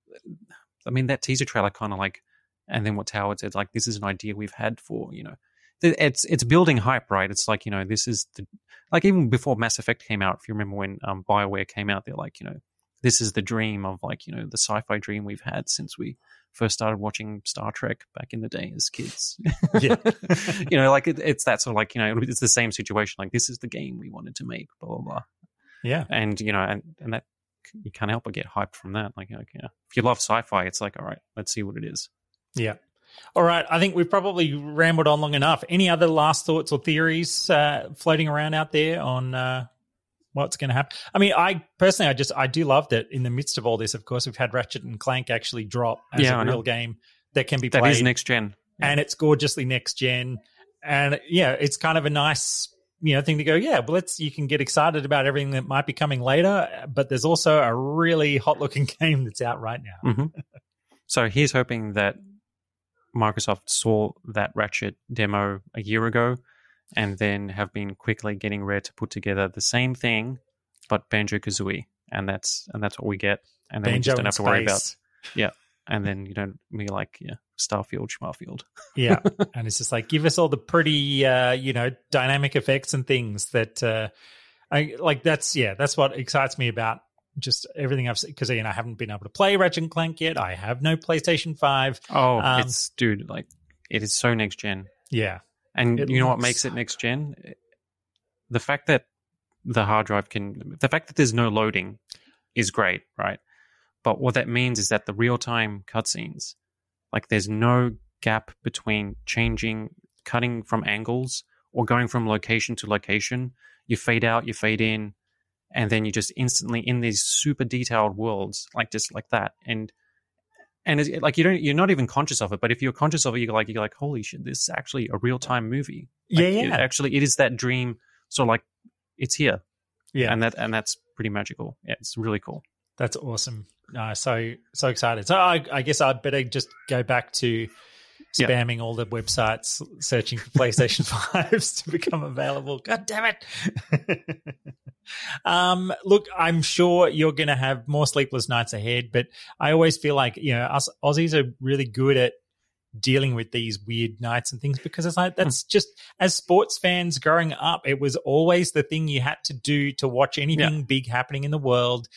I mean, that teaser trailer kind of like, and then what Howard said, like, this is an idea we've had for, you know, it's it's building hype, right? It's like, you know, this is the, like even before Mass Effect came out, if you remember when um, BioWare came out, they're like, you know, this is the dream of like, you know, the sci-fi dream we've had since we first started watching Star Trek back in the day as kids. Yeah. You know, like it, it's that sort of like, you know, it's the same situation. Like, this is the game we wanted to make, blah, blah, blah. Yeah. And, you know, and, and that, you can't help but get hyped from that. Like, okay, yeah. If you love sci-fi, it's like, all right, let's see what it is. Yeah. All right. I think we've probably rambled on long enough. Any other last thoughts or theories uh, floating around out there on uh, what's going to happen? I mean, I personally, I just, I do love that in the midst of all this, of course, we've had Ratchet and Clank actually drop as Yeah, a I real know. game that can be That played. is next gen. Yeah. And it's gorgeously next gen. And yeah, it's kind of a nice, you know, thing to go, yeah, well, let's, you can get excited about everything that might be coming later, but there's also a really hot looking game that's out right now. Mm-hmm. So here's hoping that Microsoft saw that Ratchet demo a year ago and then have been quickly getting Rare to put together the same thing, but Banjo-Kazooie. And that's, and that's what we get. And then Banjo we just don't in have to worry about, space. yeah. And then, you know, me like, yeah, Starfield, Schmarfield. Yeah. And it's just like, give us all the pretty, uh, you know, dynamic effects and things that, uh, I like. That's, yeah, that's what excites me about just everything I've seen. Because, you know, I haven't been able to play Ratchet and Clank yet. I have no PlayStation five. Oh, Um, it's, dude, like, it is so next gen. Yeah. And It you know what looks- makes it next gen? The fact that the hard drive can, the fact that there's no loading is great, right? But what that means is that the real-time cutscenes, like there's no gap between changing, cutting from angles or going from location to location. You fade out, you fade in, and then you just instantly in these super detailed worlds, like just like that. And and it's, like you don't, you're not even conscious of it. But if you're conscious of it, you're like, you're like, holy shit, this is actually a real-time movie. Like, Yeah, yeah. It, actually, it is that dream. So like, it's here. Yeah. And that and that's pretty magical. Yeah, it's really cool. That's awesome. No, so so excited. So I, I guess I'd better just go back to Yeah. spamming all the websites, searching for PlayStation fives to become available. God damn it. um, look, I'm sure you're going to have more sleepless nights ahead, but I always feel like, you know, us Aussies are really good at dealing with these weird nights and things, because it's like, that's just, as sports fans growing up, it was always the thing you had to do to watch anything Yeah. big happening in the world.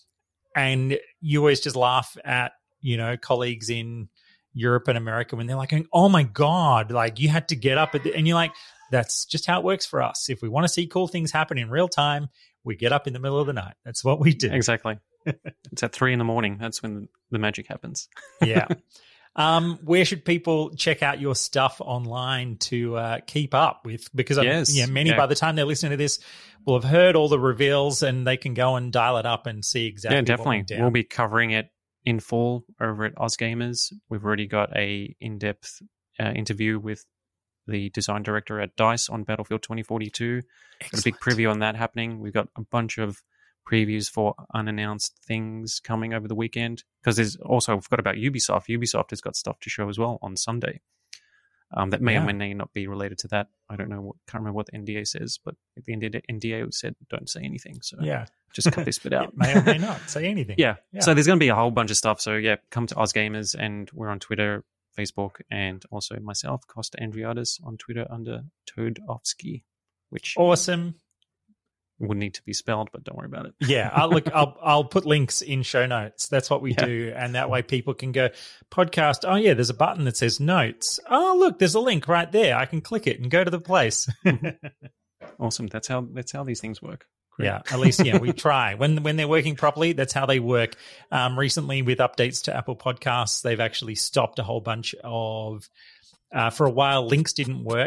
And you always just laugh at, you know, colleagues in Europe and America when they're like, going, oh my God, like you had to get up at the, and you're like, that's just how it works for us. If we want to see cool things happen in real time, we get up in the middle of the night. That's what we do. Exactly. It's at three in the morning. That's when the magic happens. Yeah. Um, where should people check out your stuff online to uh, keep up with? Because Yes. yeah, many Yeah. by the time they're listening to this will have heard all the reveals and they can go and dial it up and see exactly. Yeah, what definitely. went down. We'll be covering it in full over at OzGamers. We've already got a in-depth uh, interview with the design director at DICE on Battlefield twenty forty-two. Got a big Excellent. preview on that happening. We've got a bunch of previews for unannounced things coming over the weekend, because there's also, I forgot about Ubisoft. Ubisoft has got stuff to show as well on Sunday. Um, that may Yeah. or may not be related to that. I don't know. What, can't remember what the N D A says, but the N D A said don't say anything. So Yeah. just cut this bit out. It may or may not say anything. Yeah. Yeah. So there's going to be a whole bunch of stuff. So yeah, come to OzGamers, and we're on Twitter, Facebook, and also myself, Costa Andriadis, on Twitter under Toadofsky, which Awesome. would need to be spelled, but don't worry about it. Yeah, I'll look. I'll I'll put links in show notes. That's what we Yeah. do, and that way people can go podcast. Oh yeah, there's a button that says notes. Oh look, there's a link right there. I can click it and go to the place. Awesome. That's how that's how these things work. Great. Yeah, at least yeah, we try when when they're working properly. That's how they work. Um, recently, with updates to Apple Podcasts, they've actually stopped a whole bunch of. Uh, for a while, links didn't work,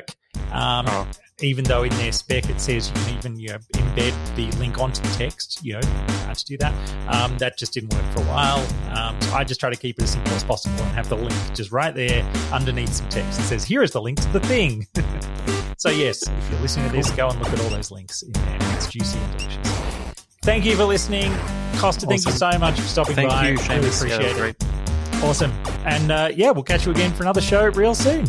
Um, Oh. Even though in their spec it says you can even you know, embed the link onto the text, you know, how to do that. Um, that just didn't work for a while. Um, so I just try to keep it as simple as possible and have the link just right there underneath some text. It says, here is the link to the thing. So yes, if you're listening to this, go and look at all those links in there. It's juicy and delicious. Thank you for listening. Costa, thank Awesome. you so much for stopping Thank by. you, Really Seamus. appreciate Yeah, that was it. Awesome. And uh, yeah, we'll catch you again for another show real soon.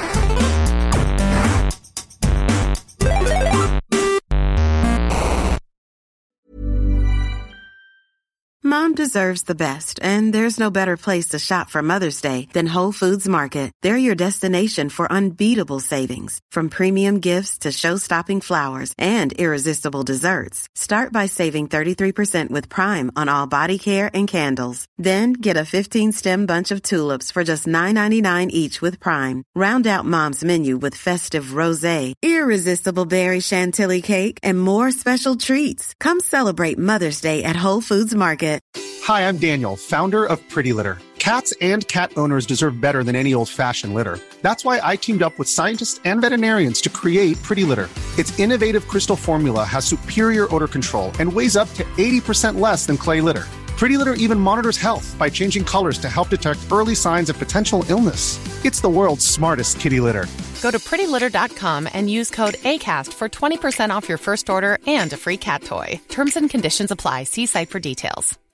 Mom deserves the best, and there's no better place to shop for Mother's Day than Whole Foods Market. They're your destination for unbeatable savings, from premium gifts to show-stopping flowers and irresistible desserts. Start by saving thirty-three percent with Prime on all body care and candles. Then get a fifteen-stem bunch of tulips for just nine ninety-nine each with Prime. Round out Mom's menu with festive rosé, irresistible berry chantilly cake, and more special treats. Come celebrate Mother's Day at Whole Foods Market. Hi, I'm Daniel, founder of Pretty Litter. Cats and cat owners deserve better than any old-fashioned litter. That's why I teamed up with scientists and veterinarians to create Pretty Litter. Its innovative crystal formula has superior odor control and weighs up to eighty percent less than clay litter. Pretty Litter even monitors health by changing colors to help detect early signs of potential illness. It's the world's smartest kitty litter. Go to pretty litter dot com and use code ACAST for twenty percent off your first order and a free cat toy. Terms and conditions apply. See site for details.